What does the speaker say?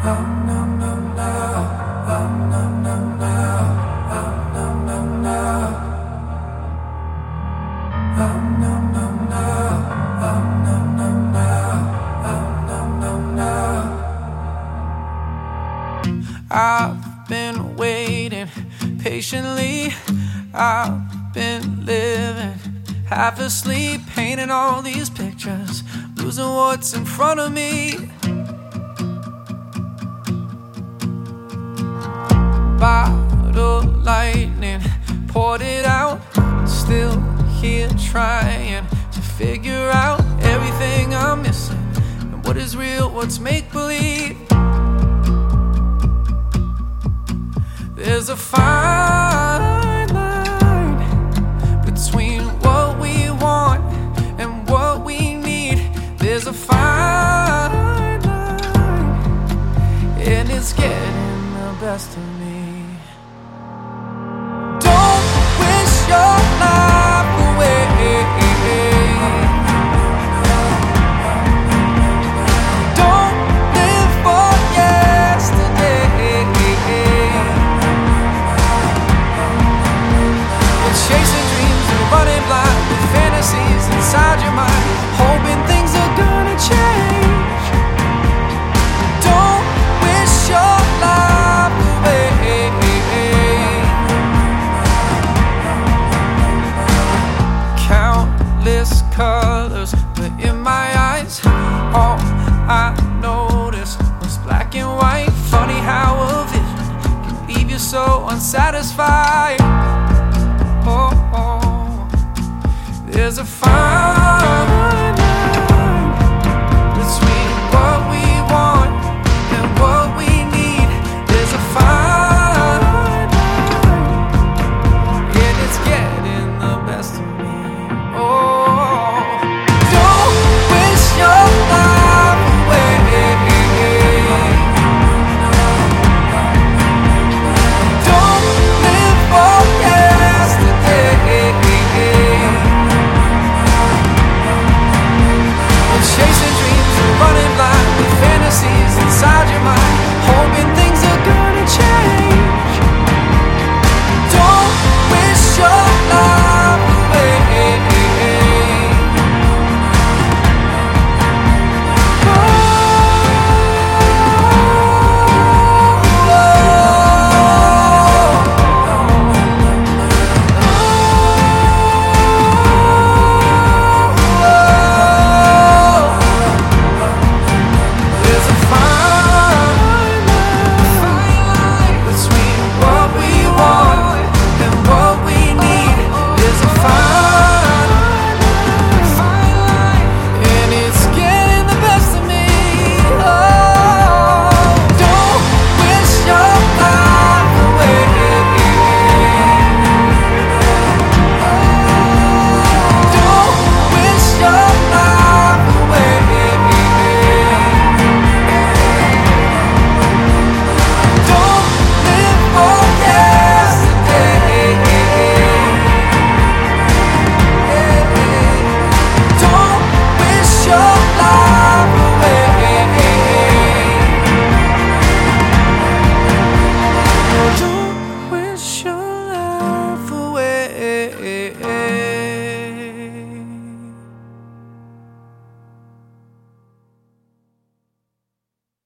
I've been waiting patiently. I've been living half asleep, painting all these pictures, losing what's in front of me. Bottle lightning, poured it out, still here trying to figure out everything I'm missing, and what is real, what's make-believe. There's a fine line between what we want and what we need. There's a fine line, and it's getting the best of me. Don't wish your life away. Don't live for yesterday. Chasing dreams and running blind with fantasies inside your mind, hoping things are gonna change. Don't wish your life away. Countless colors were in my eyes. All I noticed was black and white. Funny how a vision can leave you so unsatisfied. There's a fire.